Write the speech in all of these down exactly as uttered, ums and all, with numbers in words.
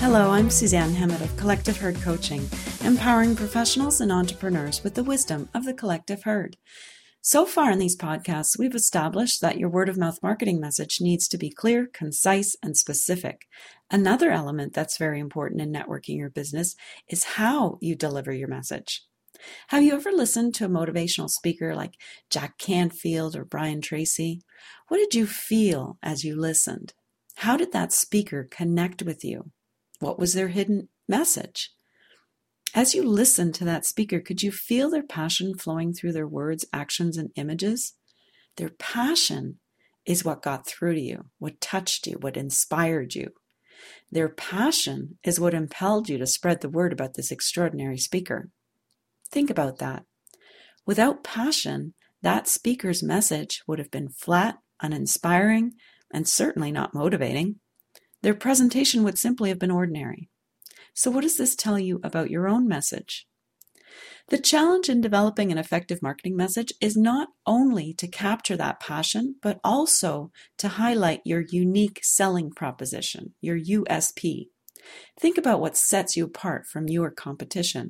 Hello, I'm Suzanne Hemmett of Collective Herd Coaching, empowering professionals and entrepreneurs with the wisdom of the collective herd. So far in these podcasts, we've established that your word-of-mouth marketing message needs to be clear, concise, and specific. Another element that's very important in networking your business is how you deliver your message. Have you ever listened to a motivational speaker like Jack Canfield or Brian Tracy? What did you feel as you listened? How did that speaker connect with you? What was their hidden message? As you listened to that speaker, could you feel their passion flowing through their words, actions, and images? Their passion is what got through to you, what touched you, what inspired you. Their passion is what impelled you to spread the word about this extraordinary speaker. Think about that. Without passion, that speaker's message would have been flat, uninspiring, and certainly not motivating. Their presentation would simply have been ordinary. So what does this tell you about your own message? The challenge in developing an effective marketing message is not only to capture that passion, but also to highlight your unique selling proposition, your U S P. Think about what sets you apart from your competition.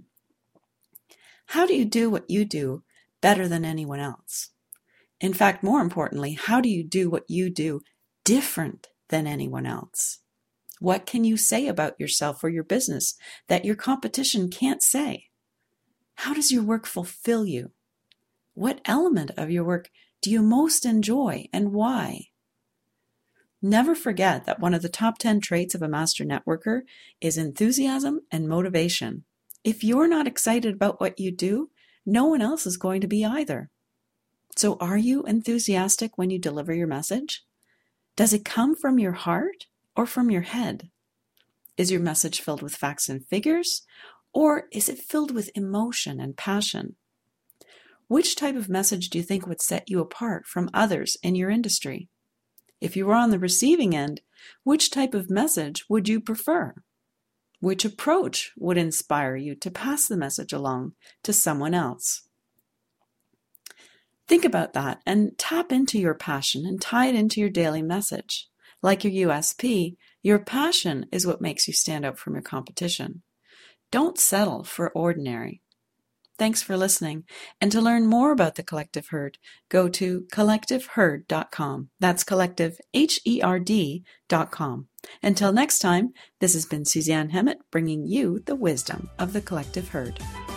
How do you do what you do better than anyone else? In fact, more importantly, how do you do what you do different than anyone else? What can you say about yourself or your business that your competition can't say? How does your work fulfill you? What element of your work do you most enjoy and why? Never forget that one of the top ten traits of a master networker is enthusiasm and motivation. If you're not excited about what you do, no one else is going to be either. So are you enthusiastic when you deliver your message? Does it come from your heart or from your head? Is your message filled with facts and figures, or is it filled with emotion and passion? Which type of message do you think would set you apart from others in your industry? If you were on the receiving end, which type of message would you prefer? Which approach would inspire you to pass the message along to someone else? Think about that and tap into your passion and tie it into your daily message. Like your U S P, your passion is what makes you stand out from your competition. Don't settle for ordinary. Thanks for listening. And to learn more about the Collective Herd, go to collective herd dot com. That's collective, H E R D dot com. Until next time, this has been Suzanne Hemmett bringing you the wisdom of the Collective Herd.